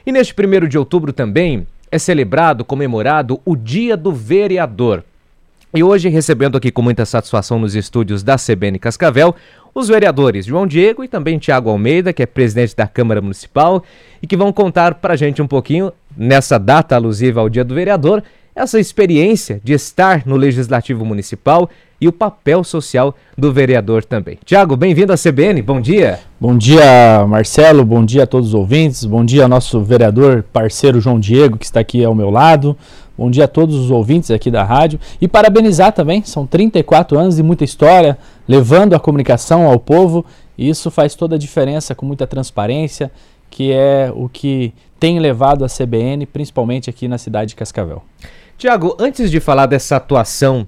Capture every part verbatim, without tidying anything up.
E neste primeiro de outubro também é celebrado, comemorado o Dia do Vereador. E hoje recebendo aqui com muita satisfação nos estúdios da C B N Cascavel, os vereadores João Diego e também Tiago Almeida, que é presidente da Câmara Municipal, e que vão contar pra gente um pouquinho, nessa data alusiva ao Dia do Vereador, essa experiência de estar no Legislativo Municipal e o papel social do vereador também. Tiago, bem-vindo à C B N, bom dia. Bom dia, Marcelo, bom dia a todos os ouvintes, bom dia ao nosso vereador parceiro João Diego, que está aqui ao meu lado, bom dia a todos os ouvintes aqui da rádio e parabenizar também, são trinta e quatro anos de muita história, levando a comunicação ao povo, e isso faz toda a diferença com muita transparência, que é o que tem levado a C B N, principalmente aqui na cidade de Cascavel. Tiago, antes de falar dessa atuação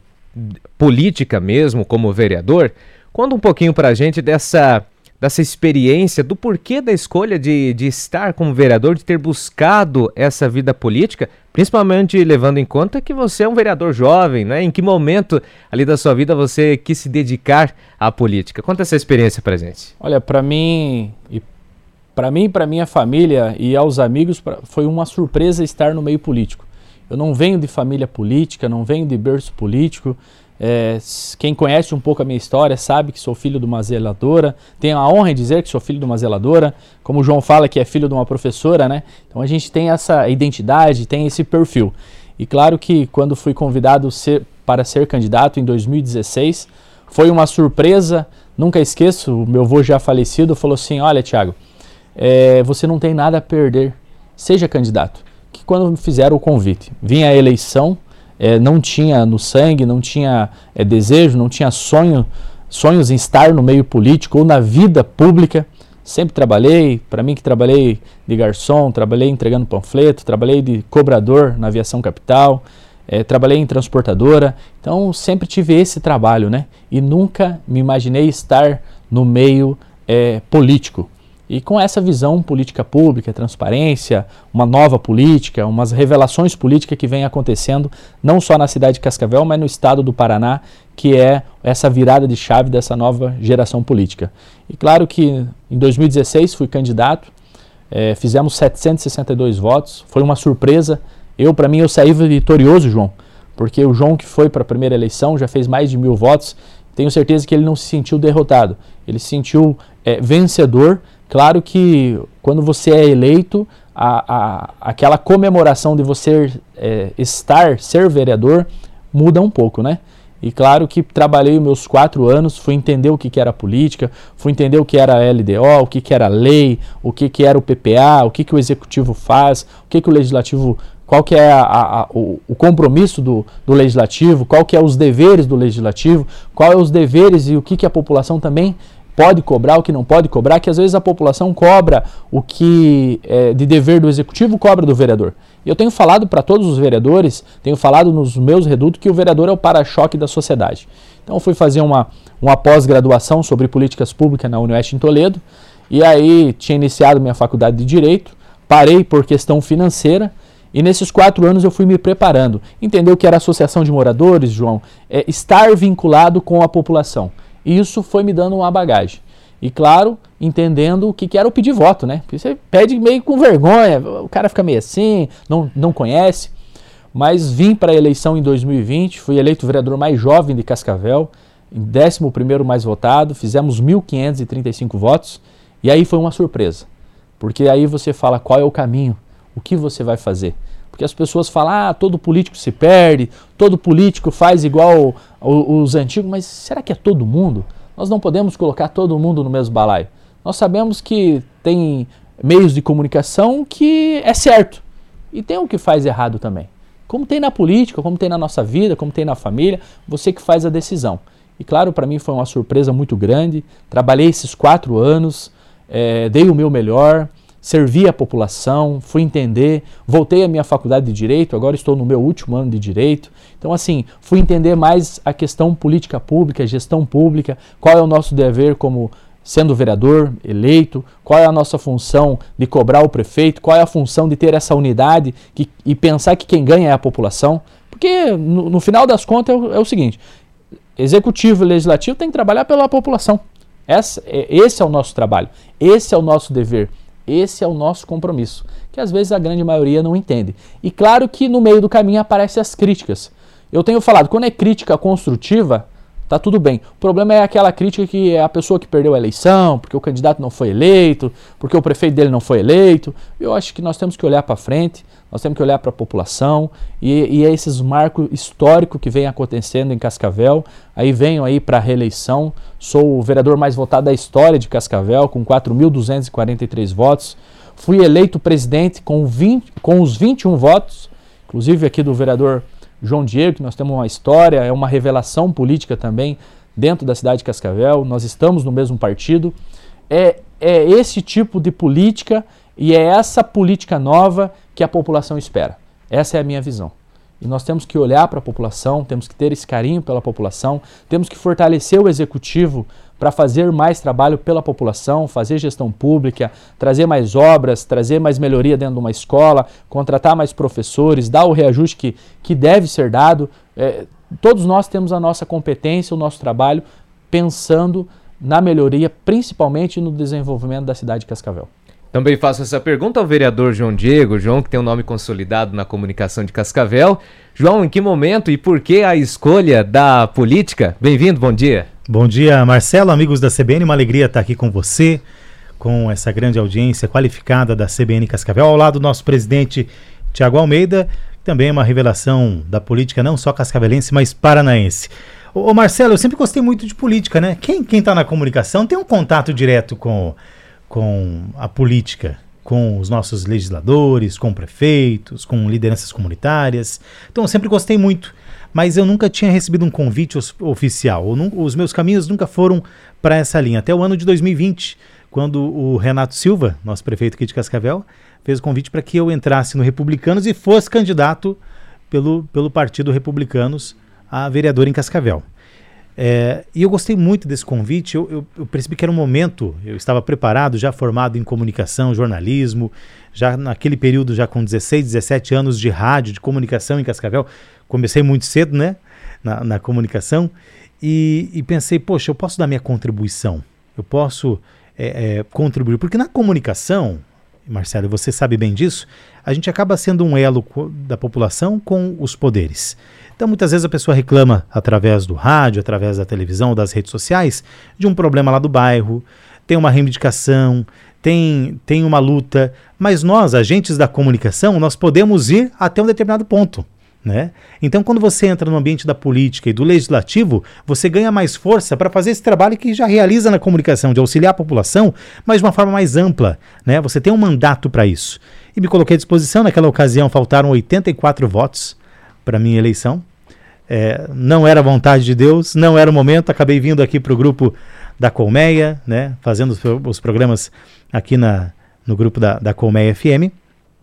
política mesmo, como vereador, conta um pouquinho pra gente dessa, dessa experiência, do porquê da escolha de, de estar como vereador, de ter buscado essa vida política, principalmente levando em conta que você é um vereador jovem, né? Em que momento ali da sua vida você quis se dedicar à política? Conta essa experiência pra gente. Olha, pra mim, e para mim, para minha família e aos amigos, pra, foi uma surpresa estar no meio político. Eu não venho de família política, não venho de berço político. É, quem conhece um pouco a minha história sabe que sou filho de uma zeladora. Tenho a honra de dizer que sou filho de uma zeladora. Como o João fala que é filho de uma professora, né? Então a gente tem essa identidade, tem esse perfil. E claro que quando fui convidado ser, para ser candidato em dois mil e dezesseis, foi uma surpresa. Nunca esqueço, o meu avô já falecido falou assim, olha, Tiago, é, você não tem nada a perder, seja candidato. Que quando me fizeram o convite, vinha a eleição, é, não tinha no sangue, não tinha é, desejo, não tinha sonho, sonhos em estar no meio político ou na vida pública. Sempre trabalhei, para mim que trabalhei de garçom, trabalhei entregando panfleto, trabalhei de cobrador na aviação capital, é, trabalhei em transportadora, então sempre tive esse trabalho, né? E nunca me imaginei estar no meio é, político. E com essa visão política pública, transparência, uma nova política, umas revelações políticas que vem acontecendo, não só na cidade de Cascavel, mas no estado do Paraná, que é essa virada de chave dessa nova geração política. E claro que em dois mil e dezesseis fui candidato, é, fizemos setecentos e sessenta e dois votos, foi uma surpresa. Eu, para mim, eu saí vitorioso, João, porque o João que foi para a primeira eleição já fez mais de mil votos, tenho certeza que ele não se sentiu derrotado, ele se sentiu é, vencedor. Claro que quando você é eleito, a, a, aquela comemoração de você é, estar, ser vereador, muda um pouco, né? E claro que trabalhei os meus quatro anos, fui entender o que, que era política, fui entender o que era a L D O, o que, que era lei, o que, que era o P P A, o que, que o executivo faz, o que, que o legislativo, qual que é a, a, a, o, o compromisso do, do legislativo, qual que é os deveres do legislativo, qual é os deveres e o que, que a população também pode cobrar, o que não pode cobrar, que às vezes a população cobra o que é de dever do executivo, cobra do vereador. E eu tenho falado para todos os vereadores, tenho falado nos meus redutos que o vereador é o para-choque da sociedade. Então eu fui fazer uma, uma pós-graduação sobre políticas públicas na Unioeste em Toledo, e aí tinha iniciado minha faculdade de Direito, parei por questão financeira, e nesses quatro anos eu fui me preparando. Entender o que era associação de moradores, João, é estar vinculado com a população. Isso foi me dando uma bagagem. E claro, entendendo o que, que era o pedir voto, né? Porque você pede meio com vergonha, o cara fica meio assim, não, não conhece. Mas vim para a eleição em dois mil e vinte, fui eleito o vereador mais jovem de Cascavel, em décimo primeiro mais votado, fizemos mil quinhentos e trinta e cinco votos, e aí foi uma surpresa. Porque aí você fala qual é o caminho, o que você vai fazer. Porque as pessoas falam, ah, todo político se perde, todo político faz igual os antigos, mas será que é todo mundo? Nós não podemos colocar todo mundo no mesmo balaio. Nós sabemos que tem meios de comunicação que é certo, e tem o que faz errado também. Como tem na política, como tem na nossa vida, como tem na família, você que faz a decisão. E claro, para mim foi uma surpresa muito grande, trabalhei esses quatro anos, é, dei o meu melhor, servi a população, fui entender, voltei à minha faculdade de Direito, agora estou no meu último ano de Direito. Então, assim, fui entender mais a questão política pública, gestão pública, qual é o nosso dever como sendo vereador eleito, qual é a nossa função de cobrar o prefeito, qual é a função de ter essa unidade que, e pensar que quem ganha é a população. Porque, no, no final das contas, é o, é o seguinte, executivo e legislativo tem que trabalhar pela população. Essa, esse é o nosso trabalho, esse é o nosso dever. Esse é o nosso compromisso. que às vezes a grande maioria não entende. E claro que no meio do caminho aparecem as críticas. Eu tenho falado, quando é crítica construtiva, tá tudo bem. O problema é aquela crítica que é a pessoa que perdeu a eleição, porque o candidato não foi eleito, porque o prefeito dele não foi eleito. Eu acho que nós temos que olhar para frente, nós temos que olhar para a população, e, e é esses marcos históricos que vem acontecendo em Cascavel. Aí venho aí para a reeleição, sou o vereador mais votado da história de Cascavel, com quatro mil duzentos e quarenta e três votos. Fui eleito presidente com, vinte, com os vinte e um votos, inclusive aqui do vereador João Diego, que nós temos uma história, é uma revelação política também dentro da cidade de Cascavel, nós estamos no mesmo partido. É, é esse tipo de política e é essa política nova que a população espera. Essa é a minha visão. E nós temos que olhar para a população, temos que ter esse carinho pela população, temos que fortalecer o executivo para fazer mais trabalho pela população, fazer gestão pública, trazer mais obras, trazer mais melhoria dentro de uma escola, contratar mais professores, dar o reajuste que, que deve ser dado. É, todos nós temos a nossa competência, o nosso trabalho, pensando na melhoria, principalmente no desenvolvimento da cidade de Cascavel. Também faço essa pergunta ao vereador João Diego, João, que tem um nome consolidado na comunicação de Cascavel. João, em que momento e por que a escolha da política? Bem-vindo, bom dia. Bom dia, Marcelo, amigos da C B N, uma alegria estar aqui com você, com essa grande audiência qualificada da C B N Cascavel, ao lado do nosso presidente Tiago Almeida, que também é uma revelação da política não só cascavelense, mas paranaense. Ô, ô Marcelo, eu sempre gostei muito de política, né? Quem quem está na comunicação tem um contato direto com, com a política, com os nossos legisladores, com prefeitos, com lideranças comunitárias. Então eu sempre gostei muito, mas eu nunca tinha recebido um convite os, oficial. Os meus caminhos nunca foram para essa linha. Até o ano de dois mil e vinte, quando o Renato Silva, nosso prefeito aqui de Cascavel, fez o convite para que eu entrasse no Republicanos e fosse candidato pelo, pelo Partido Republicanos a vereador em Cascavel. É, e eu gostei muito desse convite, eu, eu, eu percebi que era um momento, eu estava preparado, já formado em comunicação, jornalismo, já naquele período, já com dezesseis, dezessete anos de rádio, de comunicação em Cascavel, comecei muito cedo, né, na, na comunicação, e, e pensei, poxa, eu posso dar minha contribuição, eu posso é, é, contribuir, porque na comunicação, Marcelo, você sabe bem disso, a gente acaba sendo um elo da população com os poderes. Então, muitas vezes a pessoa reclama através do rádio, através da televisão, das redes sociais, de um problema lá do bairro, tem uma reivindicação, tem, tem uma luta, mas nós, agentes da comunicação, nós podemos ir até um determinado ponto, né? Então, quando você entra no ambiente da política e do legislativo, você ganha mais força para fazer esse trabalho que já realiza na comunicação, de auxiliar a população, mas de uma forma mais ampla, né? Você tem um mandato para isso. E me coloquei à disposição, naquela ocasião faltaram oitenta e quatro votos para a minha eleição. É, não era vontade de Deus, não era o momento, acabei vindo aqui para o grupo da Colmeia, né, fazendo os, os programas aqui na, no grupo da, da Colmeia F M,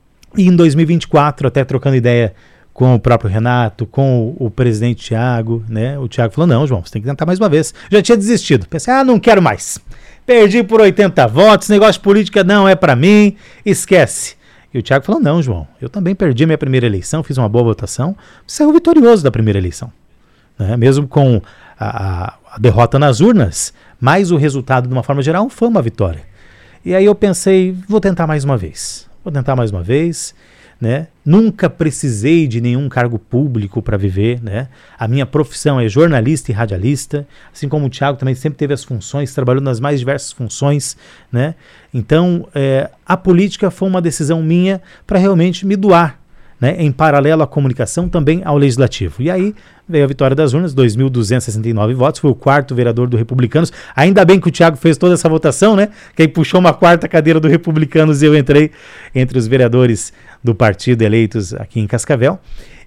e em dois mil e vinte e quatro, até trocando ideia com o próprio Renato, com o, o presidente Tiago, né, o Tiago falou, não, João, você tem que tentar mais uma vez. Já tinha desistido, pensei, ah, não quero mais, perdi por oitenta votos, negócio de política não é para mim, esquece. E o Tiago falou, não, João, eu também perdi a minha primeira eleição, fiz uma boa votação, saiu vitorioso da primeira eleição. Né? Mesmo com a, a derrota nas urnas, mas o resultado, de uma forma geral, foi uma vitória. E aí eu pensei, vou tentar mais uma vez, vou tentar mais uma vez, né? Nunca precisei de nenhum cargo público para viver, né? A minha profissão é jornalista e radialista, assim como o Tiago também sempre teve as funções, trabalhou nas mais diversas funções, né? Então, é, a política foi uma decisão minha para realmente me doar, né? Em paralelo à comunicação, também ao legislativo. E aí veio a vitória das urnas, dois mil duzentos e sessenta e nove votos, foi o quarto vereador do Republicanos. Ainda bem que o Tiago fez toda essa votação, né? Que aí puxou uma quarta cadeira do Republicanos e eu entrei entre os vereadores do partido eleitos aqui em Cascavel.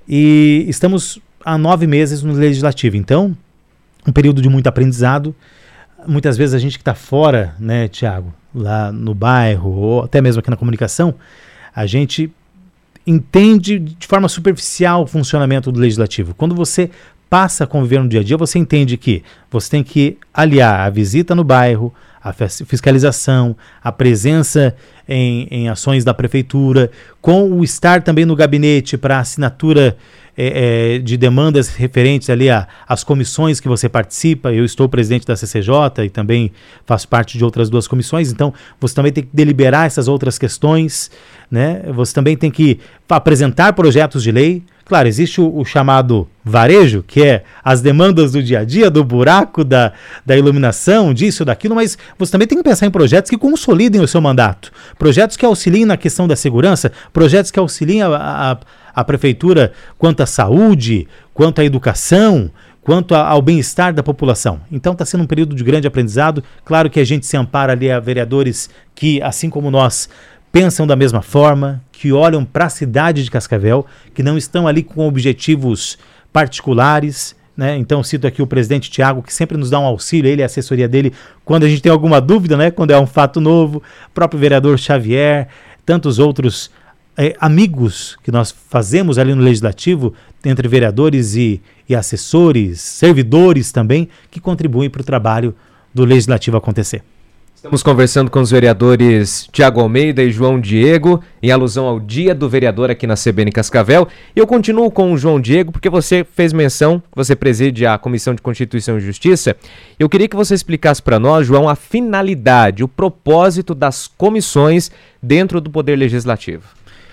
E estamos há nove meses no legislativo. Então, um período de muito aprendizado. Muitas vezes a gente que está fora, né, Tiago, lá no bairro ou até mesmo aqui na comunicação, a gente entende de forma superficial o funcionamento do legislativo. Quando você passa a conviver no dia a dia, você entende que você tem que aliar a visita no bairro, a fiscalização, a presença em, em ações da prefeitura, com o estar também no gabinete para assinatura é, é, de demandas referentes ali às comissões que você participa. Eu estou presidente da C C J e também faço parte de outras duas comissões, então você também tem que deliberar essas outras questões, né? Você também tem que apresentar projetos de lei. Claro, existe o, o chamado varejo, que é as demandas do dia a dia, do buraco, da, da iluminação, disso, daquilo, mas você também tem que pensar em projetos que consolidem o seu mandato, projetos que auxiliem na questão da segurança, projetos que auxiliem a, a, a prefeitura quanto à saúde, quanto à educação, quanto a, ao bem-estar da população. Então está sendo um período de grande aprendizado. Claro que a gente se ampara ali a vereadores que, assim como nós, pensam da mesma forma, que olham para a cidade de Cascavel, que não estão ali com objetivos particulares, né? Então cito aqui o presidente Tiago, que sempre nos dá um auxílio, ele e a assessoria dele, quando a gente tem alguma dúvida, né? Quando é um fato novo, o próprio vereador Xavier, tantos outros é, amigos que nós fazemos ali no Legislativo, entre vereadores e, e assessores, servidores também, que contribuem para o trabalho do Legislativo acontecer. Estamos conversando com os vereadores Tiago Almeida e João Diego, em alusão ao Dia do Vereador aqui na C B N Cascavel. E eu continuo com o João Diego, porque você fez menção, você preside a Comissão de Constituição e Justiça. Eu queria que você explicasse para nós, João, a finalidade, o propósito das comissões dentro do Poder Legislativo.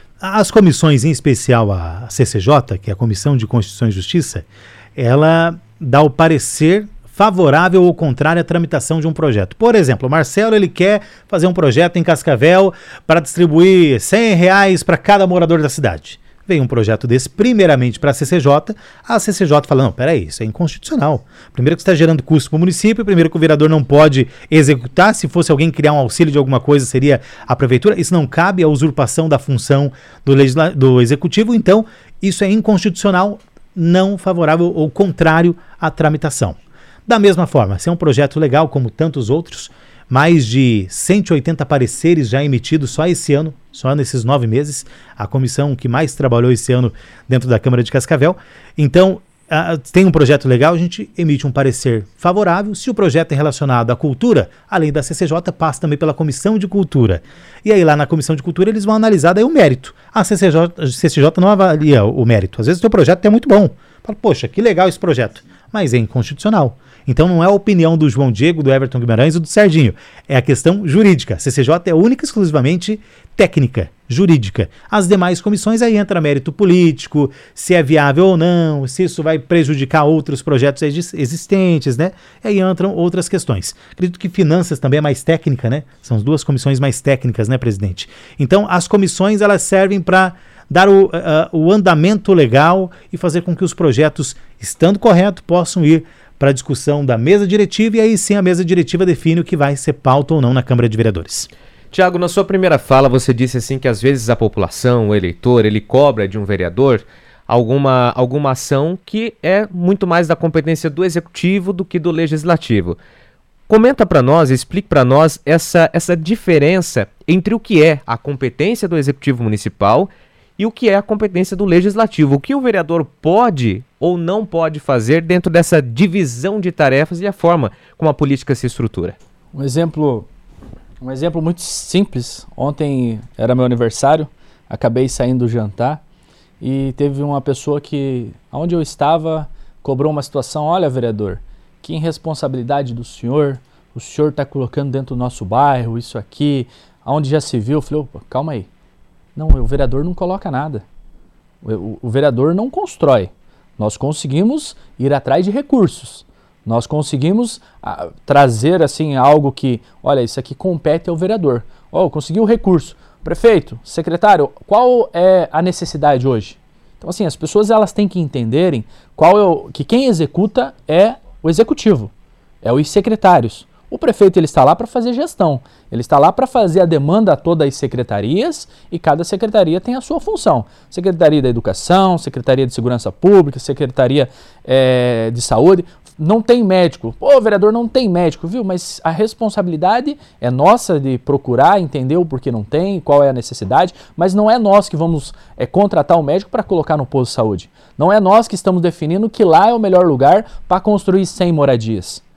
As comissões, em especial a C C J, que é a Comissão de Constituição e Justiça, ela dá o parecer favorável ou contrário à tramitação de um projeto. Por exemplo, o Marcelo ele quer fazer um projeto em Cascavel para distribuir cem reais para cada morador da cidade. Vem um projeto desse primeiramente para a C C J, a C C J fala, não, peraí, isso é inconstitucional. Primeiro que está gerando custo para o município, primeiro que o vereador não pode executar, se fosse alguém criar um auxílio de alguma coisa, seria a prefeitura, isso não cabe à usurpação da função do, legisla- do executivo, então isso é inconstitucional, não favorável ou contrário à tramitação. Da mesma forma, se é um projeto legal, como tantos outros, mais de cento e oitenta pareceres já emitidos só esse ano, só nesses nove meses, a comissão que mais trabalhou esse ano dentro da Câmara de Cascavel. Então, uh, tem um projeto legal, a gente emite um parecer favorável. Se o projeto é relacionado à cultura, além da C C J, passa também pela Comissão de Cultura. E aí lá na Comissão de Cultura eles vão analisar daí o mérito. A C C J, a C C J não avalia o mérito. Às vezes o seu projeto é muito bom. Fala, poxa, que legal esse projeto, mas é inconstitucional. Então não é a opinião do João Diego, do Everton Guimarães ou do Serginho. É a questão jurídica. A C C J é única e exclusivamente técnica, jurídica. As demais comissões aí entra mérito político, se é viável ou não, se isso vai prejudicar outros projetos existentes, né? E aí entram outras questões. Acredito que finanças também é mais técnica, né? São as duas comissões mais técnicas, né, presidente? Então as comissões elas servem para dar o, uh, o andamento legal e fazer com que os projetos, estando correto, possam ir para a discussão da mesa diretiva e aí sim a mesa diretiva define o que vai ser pauta ou não na Câmara de Vereadores. Tiago, na sua primeira fala você disse assim que às vezes a população, o eleitor, ele cobra de um vereador alguma, alguma ação que é muito mais da competência do Executivo do que do Legislativo. Comenta para nós, explique para nós essa, essa diferença entre o que é a competência do Executivo Municipal e o que é a competência do Legislativo. O que o vereador pode ou não pode fazer dentro dessa divisão de tarefas e a forma como a política se estrutura. Um exemplo, um exemplo muito simples. Ontem era meu aniversário, acabei saindo do jantar e teve uma pessoa que, onde eu estava, cobrou uma situação. Olha, vereador, que irresponsabilidade do senhor, o senhor está colocando dentro do nosso bairro, isso aqui, aonde já se viu. Eu falei, opa, calma aí. Não, o vereador não coloca nada. O, o, o vereador não constrói. Nós conseguimos ir atrás de recursos. Nós conseguimos a, trazer assim algo que, olha, isso aqui compete ao vereador. Oh, conseguiu o recurso. Prefeito, secretário, qual é a necessidade hoje? Então assim, as pessoas elas têm que entenderem qual é o, que quem executa é o executivo, é os secretários. O prefeito ele está lá para fazer gestão, ele está lá para fazer a demanda a todas as secretarias e cada secretaria tem a sua função. Secretaria da Educação, Secretaria de Segurança Pública, Secretaria é, de Saúde. Não tem médico. Pô, vereador, não tem médico, viu? Mas a responsabilidade é nossa de procurar, entender o porquê não tem, qual é a necessidade, mas não é nós que vamos é, contratar o médico para colocar no posto de saúde. Não é nós que estamos definindo que lá é o melhor lugar para construir cem moradias.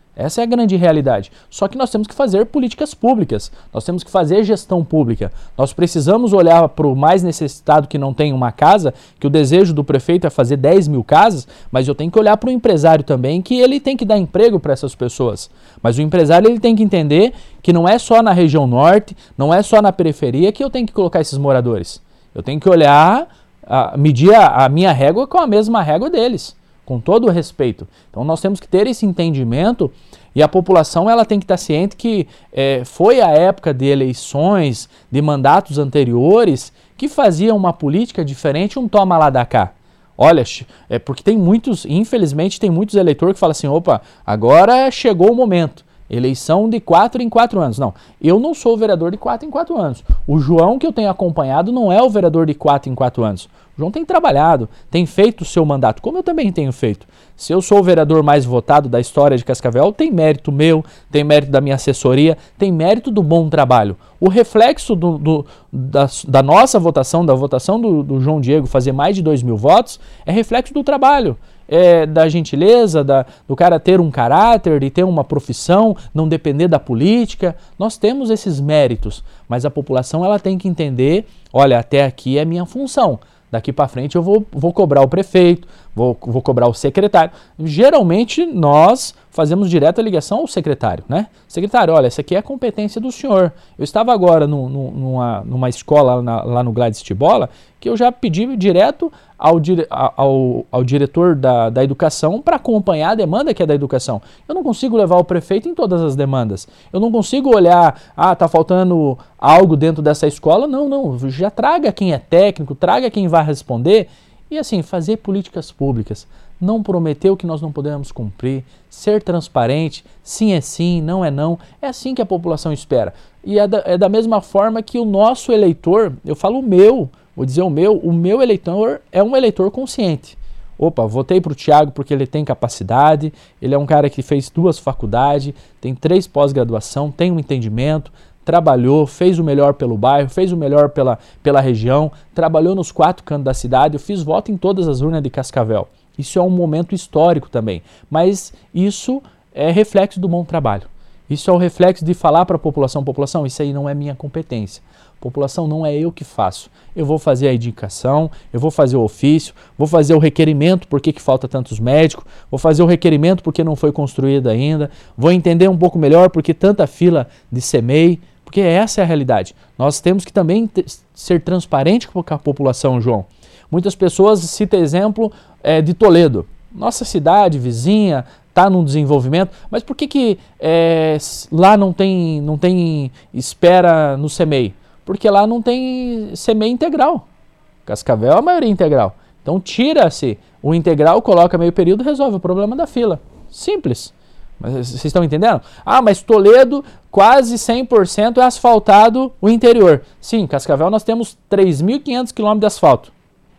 Essa é a grande realidade. Só que nós temos que fazer políticas públicas, nós temos que fazer gestão pública. Nós precisamos olhar para o mais necessitado que não tem uma casa, que o desejo do prefeito é fazer dez mil casas, mas eu tenho que olhar para o empresário também, que ele tem que dar emprego para essas pessoas. Mas o empresário ele tem que entender que não é só na região norte, não é só na periferia que eu tenho que colocar esses moradores. Eu tenho que olhar, a, medir a, a minha régua com a mesma régua deles, com todo o respeito. Então nós temos que ter esse entendimento e a população ela tem que estar ciente que é, foi a época de eleições, de mandatos anteriores, que faziam uma política diferente, um toma lá da cá. Olha, é porque tem muitos, infelizmente tem muitos eleitores que falam assim, opa, agora chegou o momento. Eleição de quatro em quatro anos. Não, eu não sou o vereador de quatro em quatro anos. O João que eu tenho acompanhado não é o vereador de quatro em quatro anos. O João tem trabalhado, tem feito o seu mandato, como eu também tenho feito. Se eu sou o vereador mais votado da história de Cascavel, tem mérito meu, tem mérito da minha assessoria, tem mérito do bom trabalho. O reflexo do, do, da, da nossa votação, da votação do, do João Diego fazer mais de dois mil votos, é reflexo do trabalho. É, da gentileza, da, do cara ter um caráter, de ter uma profissão, não depender da política. Nós temos esses méritos, mas a população ela tem que entender, olha, até aqui é minha função. Daqui para frente eu vou, vou cobrar o prefeito, vou, vou cobrar o secretário. Geralmente nós fazemos direta ligação ao secretário, né? Secretário, olha, essa aqui é a competência do senhor. Eu estava agora no, no, numa, numa escola na, lá no Gladys Tibola, que eu já pedi direto ao, dire, ao, ao diretor da, da educação para acompanhar a demanda que é da educação. Eu não consigo levar o prefeito em todas as demandas. Eu não consigo olhar, ah, tá faltando algo dentro dessa escola. Não, não, já traga quem é técnico, traga quem vai responder. E assim, fazer políticas públicas. Não prometer o que nós não podemos cumprir, ser transparente, sim é sim, não é não. É assim que a população espera. E é da, é da mesma forma que o nosso eleitor, eu falo o meu, vou dizer o meu, o meu eleitor é um eleitor consciente. Opa, votei para o Thiago porque ele tem capacidade, ele é um cara que fez duas faculdades, tem três pós-graduação, tem um entendimento, trabalhou, fez o melhor pelo bairro, fez o melhor pela, pela região, trabalhou nos quatro cantos da cidade, eu fiz voto em todas as urnas de Cascavel. Isso é um momento histórico também, mas isso é reflexo do bom trabalho. Isso é o reflexo de falar para a população, população, isso aí não é minha competência. População, não é eu que faço. Eu vou fazer a indicação, eu vou fazer o ofício, vou fazer o requerimento porque que falta tantos médicos, vou fazer o requerimento porque não foi construído ainda, vou entender um pouco melhor porque tanta fila de C M E I, porque essa é a realidade. Nós temos que também ter, ser transparente com a população, João. Muitas pessoas citam exemplo é, de Toledo. Nossa cidade vizinha está num desenvolvimento, mas por que, que é, lá não tem, não tem espera no C M E I? Porque lá não tem C M E I integral. Cascavel é a maioria integral. Então tira-se o integral, coloca meio período e resolve o problema da fila. Simples. Mas vocês estão entendendo? Ah, mas Toledo quase cem por cento é asfaltado o interior. Sim, Cascavel nós temos três mil e quinhentos quilômetros de asfalto.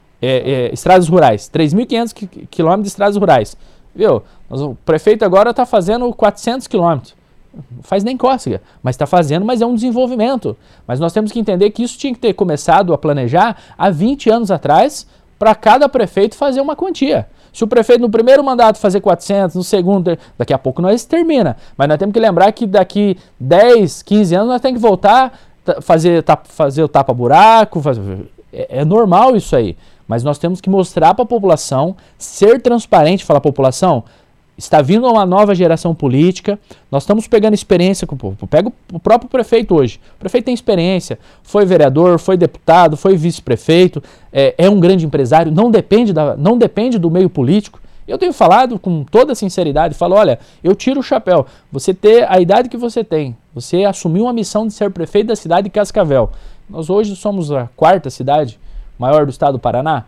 É, é, estradas rurais. três mil e quinhentos quilômetros de estradas rurais. Viu? Nós, o prefeito agora está fazendo quatrocentos quilômetros. Não faz nem cócega, mas está fazendo, mas é um desenvolvimento. Mas nós temos que entender que isso tinha que ter começado a planejar há vinte anos atrás para cada prefeito fazer uma quantia. Se o prefeito no primeiro mandato fazer quatrocentos, no segundo, daqui a pouco nós termina. Mas nós temos que lembrar que daqui dez, quinze anos nós temos que voltar a fazer, fazer o tapa-buraco. Fazer, é, é normal isso aí. Mas nós temos que mostrar para a população, ser transparente, falar, população, está vindo uma nova geração política, nós estamos pegando experiência com o povo. Pega o próprio prefeito hoje. O prefeito tem experiência, foi vereador, foi deputado, foi vice-prefeito, é, é um grande empresário, não depende, da, não depende do meio político. Eu tenho falado com toda sinceridade, falo, olha, eu tiro o chapéu. Você ter a idade que você tem, você assumiu uma missão de ser prefeito da cidade de Cascavel. Nós hoje somos a quarta cidade maior do estado do Paraná.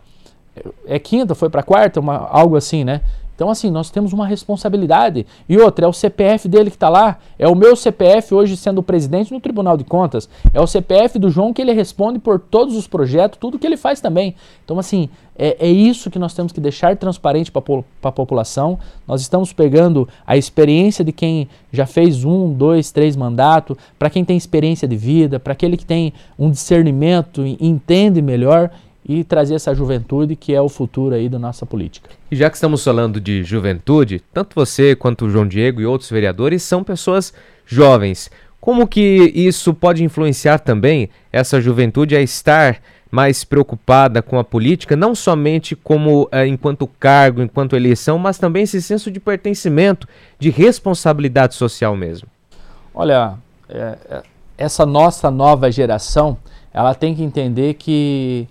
É quinta, foi para quarta, uma, algo assim, né? Então, assim, nós temos uma responsabilidade. E outra, é o C P F dele que está lá. É o meu C P F hoje sendo presidente no Tribunal de Contas. É o C P F do João que ele responde por todos os projetos, tudo que ele faz também. Então, assim, é, é isso que nós temos que deixar transparente para a população. Nós estamos pegando a experiência de quem já fez um, dois, três mandatos, para quem tem experiência de vida, para aquele que tem um discernimento e entende melhor. e trazer essa juventude que é o futuro aí da nossa política. E já que estamos falando de juventude, tanto você quanto o João Diego e outros vereadores são pessoas jovens. Como que isso pode influenciar também essa juventude a estar mais preocupada com a política, não somente como eh, enquanto cargo, enquanto eleição, mas também esse senso de pertencimento, de responsabilidade social mesmo? Olha, é, é, essa nossa nova geração, ela tem que entender que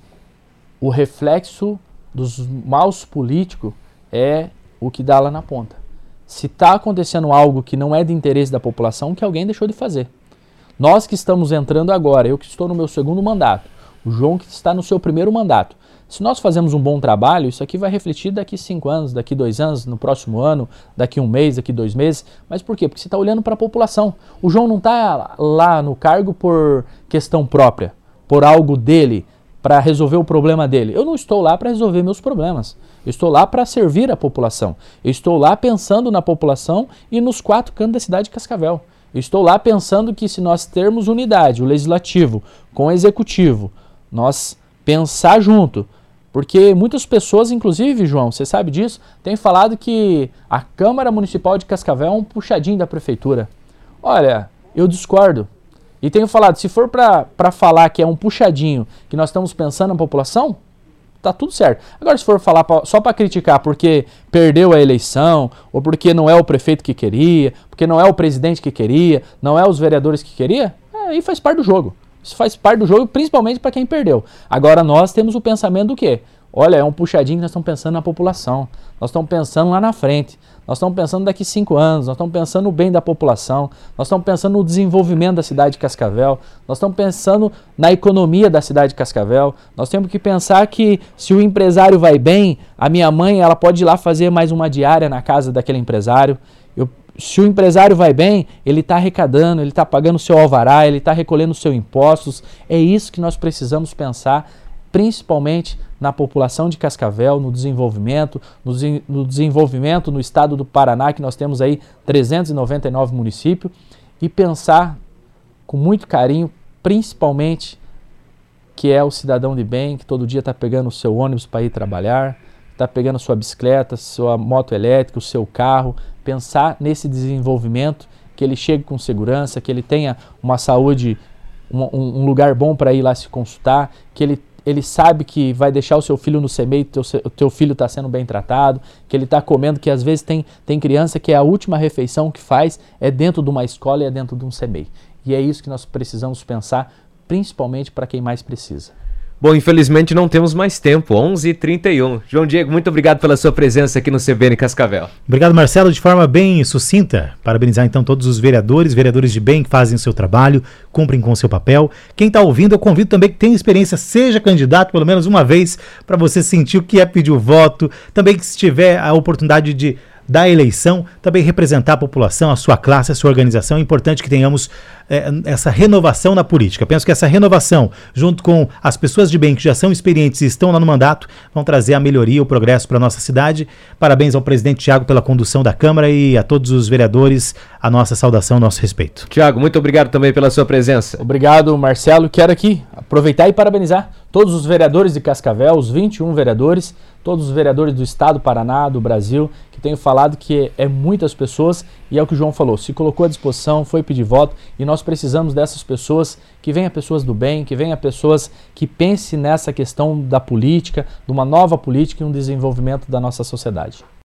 o reflexo dos maus políticos é o que dá lá na ponta. Se está acontecendo algo que não é de interesse da população, que alguém deixou de fazer. Nós que estamos entrando agora, eu que estou no meu segundo mandato, o João que está no seu primeiro mandato, se nós fazemos um bom trabalho, isso aqui vai refletir daqui cinco anos, daqui dois anos, no próximo ano, daqui um mês, daqui dois meses. Mas por quê? Porque você está olhando para a população. O João não está lá no cargo por questão própria, por algo dele, para resolver o problema dele. Eu não estou lá para resolver meus problemas. Eu estou lá para servir a população. Eu estou lá pensando na população e nos quatro cantos da cidade de Cascavel. Eu estou lá pensando que se nós termos unidade, o legislativo com o executivo, nós pensar junto, porque muitas pessoas, inclusive, João, você sabe disso, têm falado que a Câmara Municipal de Cascavel é um puxadinho da Prefeitura. Olha, eu discordo. E tenho falado, se for para falar que é um puxadinho, que nós estamos pensando na população, tá tudo certo. Agora, se for falar pra, só para criticar porque perdeu a eleição, ou porque não é o prefeito que queria, porque não é o presidente que queria, não é os vereadores que queria, aí faz parte do jogo. Isso faz parte do jogo, principalmente para quem perdeu. Agora, nós temos o pensamento do quê? Olha, é um puxadinho que nós estamos pensando na população. Nós estamos pensando lá na frente. Nós estamos pensando daqui cinco anos. Nós estamos pensando no bem da população. Nós estamos pensando no desenvolvimento da cidade de Cascavel. Nós estamos pensando na economia da cidade de Cascavel. Nós temos que pensar que se o empresário vai bem, a minha mãe ela pode ir lá fazer mais uma diária na casa daquele empresário. Eu, se o empresário vai bem, ele está arrecadando, ele está pagando o seu alvará, ele está recolhendo os seus impostos. É isso que nós precisamos pensar, principalmente na população de Cascavel, no desenvolvimento, no, no desenvolvimento no estado do Paraná, que nós temos aí trezentos e noventa e nove municípios, e pensar com muito carinho, principalmente, que é o cidadão de bem, que todo dia está pegando o seu ônibus para ir trabalhar, está pegando sua bicicleta, sua moto elétrica, o seu carro, pensar nesse desenvolvimento, que ele chegue com segurança, que ele tenha uma saúde, um, um lugar bom para ir lá se consultar, que ele ele sabe que vai deixar o seu filho no C M E I, teu, o teu filho está sendo bem tratado, que ele está comendo, que às vezes tem, tem criança que é a última refeição que faz é dentro de uma escola e é dentro de um C M E I. E é isso que nós precisamos pensar, principalmente para quem mais precisa. Bom, infelizmente não temos mais tempo, onze e trinta e um. João Diego, muito obrigado pela sua presença aqui no C B N Cascavel. Obrigado, Marcelo, de forma bem sucinta. Parabenizar então todos os vereadores, vereadores de bem que fazem o seu trabalho, cumprem com o seu papel. Quem está ouvindo, eu convido também que tenha experiência, seja candidato pelo menos uma vez, para você sentir o que é pedir o voto. Também que se tiver a oportunidade de da eleição, também representar a população, a sua classe, a sua organização. É importante que tenhamos é, essa renovação na política. Penso que essa renovação, junto com as pessoas de bem que já são experientes e estão lá no mandato, vão trazer a melhoria, o progresso para a nossa cidade. Parabéns ao presidente Tiago pela condução da Câmara e a todos os vereadores, a nossa saudação, nosso respeito. Tiago, muito obrigado também pela sua presença. Obrigado, Marcelo. Quero aqui aproveitar e parabenizar todos os vereadores de Cascavel, os vinte e um vereadores, todos os vereadores do estado do Paraná, do Brasil, que tenho falado que é muitas pessoas, e é o que o João falou, se colocou à disposição, foi pedir voto, e nós precisamos dessas pessoas, que venham pessoas do bem, que venham pessoas que pensem nessa questão da política, de uma nova política e um desenvolvimento da nossa sociedade.